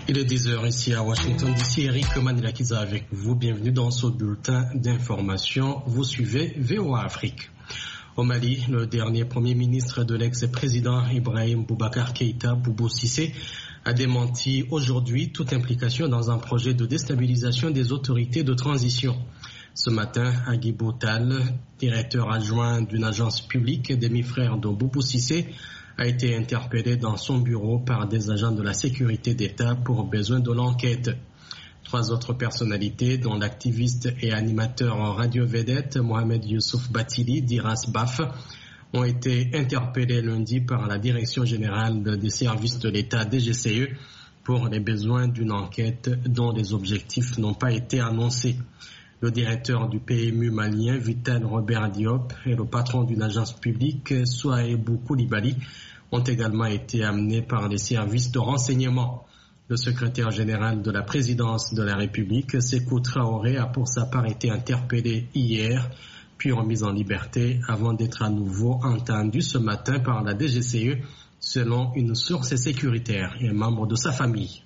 Il est 10h ici à Washington DC. Eric Manilakiza avec vous. Bienvenue dans ce bulletin d'information. Vous suivez VOA Afrique. Au Mali, le dernier premier ministre de l'ex-président Ibrahim Boubacar Keïta, Boubou Cissé, a démenti aujourd'hui toute implication dans un projet de déstabilisation des autorités de transition. Ce matin, Agui Botal, directeur adjoint d'une agence publique, demi-frère de Boubou Cissé, a été interpellé dans son bureau par des agents de la sécurité d'État pour besoin de l'enquête. 3 autres personnalités, dont l'activiste et animateur radio-vedette Mohamed Youssouf Batili d'Iras Baf, ont été interpellés lundi par la Direction générale des services de l'État DGCE pour les besoins d'une enquête dont les objectifs n'ont pas été annoncés. Le directeur du PMU malien, Vital Robert Diop, et le patron d'une agence publique, Souaïbou Koulibaly, ont également été amenés par les services de renseignement. Le secrétaire général de la présidence de la République, Sékou Traoré, a pour sa part été interpellé hier, puis remis en liberté avant d'être à nouveau entendu ce matin par la DGCE, selon une source sécuritaire et un membre de sa famille.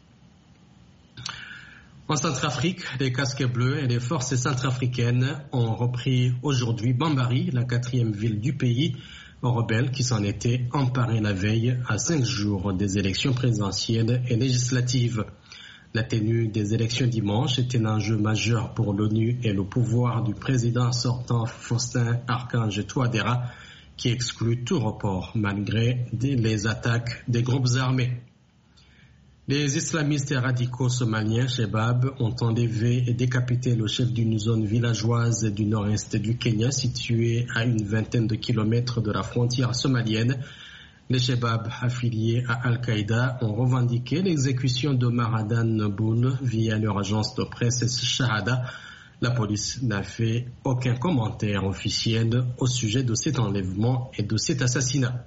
En Centrafrique, les casques bleus et les forces centrafricaines ont repris aujourd'hui Bambari, la 4e ville du pays, aux rebelles qui s'en étaient emparés la veille à 5 jours des élections présidentielles et législatives. La tenue des élections dimanche était un enjeu majeur pour l'ONU et le pouvoir du président sortant Faustin Archange Touadéra, qui exclut tout report malgré les attaques des groupes armés. Les islamistes radicaux somaliens, Shebab, ont enlevé et décapité le chef d'une zone villageoise du nord-est du Kenya, située à une vingtaine de kilomètres de la frontière somalienne. Les Shebab affiliés à Al-Qaïda ont revendiqué l'exécution de Maradan Boun via leur agence de presse Shahada. La police n'a fait aucun commentaire officiel au sujet de cet enlèvement et de cet assassinat.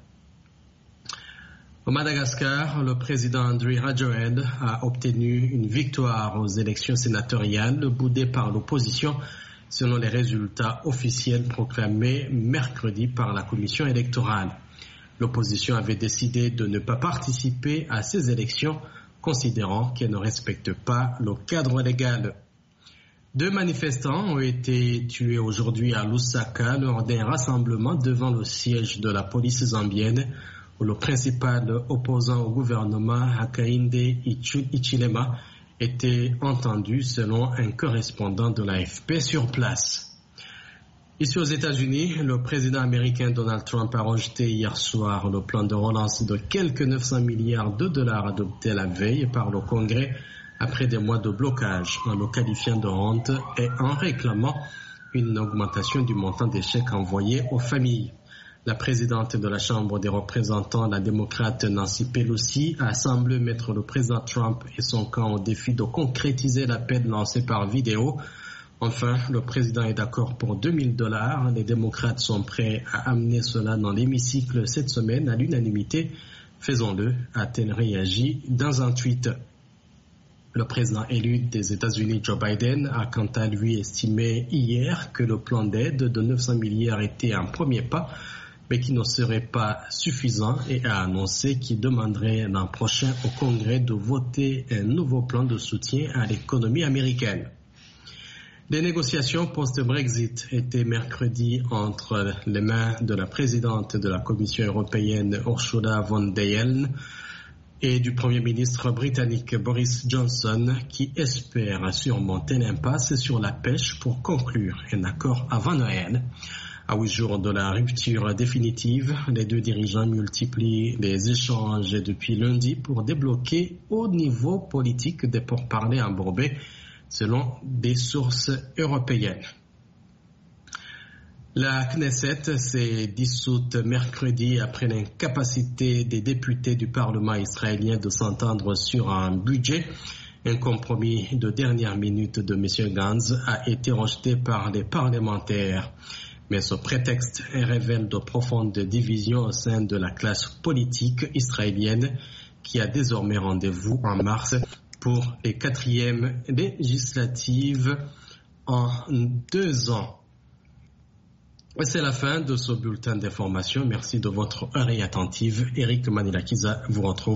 Au Madagascar, le président Andry Rajoelina a obtenu une victoire aux élections sénatoriales boudées par l'opposition, selon les résultats officiels proclamés mercredi par la commission électorale. L'opposition avait décidé de ne pas participer à ces élections, considérant qu'elles ne respectent pas le cadre légal. 2 manifestants ont été tués aujourd'hui à Lusaka lors d'un rassemblement devant le siège de la police zambienne, où le principal opposant au gouvernement, Hakainde Hichilema, était entendu selon un correspondant de l'AFP sur place. Ici aux États-Unis, le président américain Donald Trump a rejeté hier soir le plan de relance de quelques 900 milliards de dollars adopté la veille par le Congrès après des mois de blocage, en le qualifiant de honte et en réclamant une augmentation du montant des chèques envoyés aux familles. La présidente de la Chambre des représentants, la démocrate Nancy Pelosi, a semblé mettre le président Trump et son camp au défi de concrétiser l'appel lancé par vidéo. Enfin, le président est d'accord pour $2000. Les démocrates sont prêts à amener cela dans l'hémicycle cette semaine à l'unanimité. Faisons-le, a-t-elle réagi dans un tweet. Le président élu des États-Unis, Joe Biden, a quant à lui estimé hier que le plan d'aide de 900 milliards était un premier pas, mais qui ne serait pas suffisant, et a annoncé qu'il demanderait l'an prochain au Congrès de voter un nouveau plan de soutien à l'économie américaine. Les négociations post-Brexit étaient mercredi entre les mains de la présidente de la Commission européenne, Ursula von der Leyen, et du Premier ministre britannique Boris Johnson, qui espère surmonter l'impasse sur la pêche pour conclure un accord avant Noël. À 8 jours de la rupture définitive, les 2 dirigeants multiplient les échanges depuis lundi pour débloquer au niveau politique des pourparlers embourbés, selon des sources européennes. La Knesset s'est dissoute mercredi après l'incapacité des députés du Parlement israélien de s'entendre sur un budget. Un compromis de dernière minute de M. Gantz a été rejeté par les parlementaires. Mais ce prétexte révèle de profondes divisions au sein de la classe politique israélienne qui a désormais rendez-vous en mars pour les 4e législatives en 2 ans. Et c'est la fin de ce bulletin d'information. Merci de votre oreille attentive. Eric Manilakiza vous retrouve.